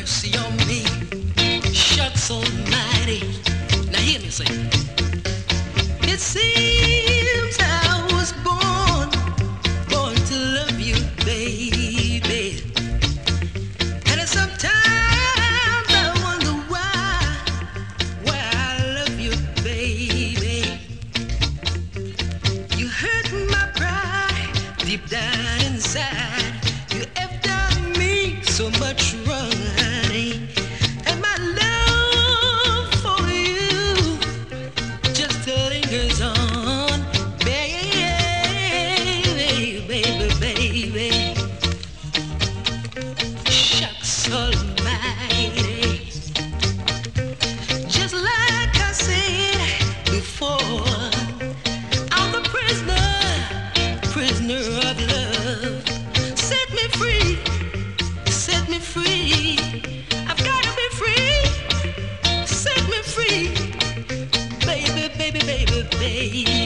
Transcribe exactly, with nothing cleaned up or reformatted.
mercy on me. Shucks almighty. Now hear me say. It seems I was born, born to love you, baby. And sometimes I wonder why, why I love you, baby. You hurt my pride deep down inside. You effed out me so much wrong, honey. And my love for you just lingers on, baby, baby, baby. Shucks almighty. Just like I said before, I'm the prisoner, prisoner of love. Set me free, set me free. I've got to be free. Set me free, baby, baby, baby, baby.